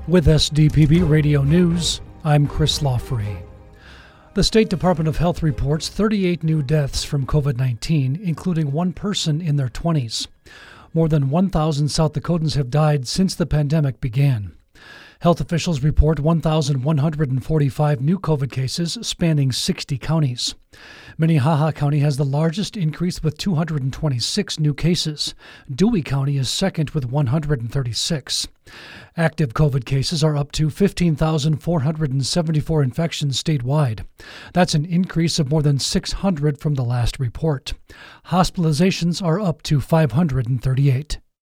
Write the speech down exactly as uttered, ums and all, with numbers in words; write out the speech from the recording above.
With S D P B Radio News, I'm Chris Lawfrey. The State Department of Health reports thirty-eight new deaths from covid nineteen, including one person in their twenties. More than one thousand South Dakotans have died since the pandemic began. Health officials report one thousand one hundred forty-five new COVID cases spanning sixty counties. Minnehaha County has the largest increase with two hundred twenty-six new cases. Dewey County is second with one hundred thirty-six. Active COVID cases are up to fifteen thousand four hundred seventy-four infections statewide. That's an increase of more than six hundred from the last report. Hospitalizations are up to five hundred thirty-eight.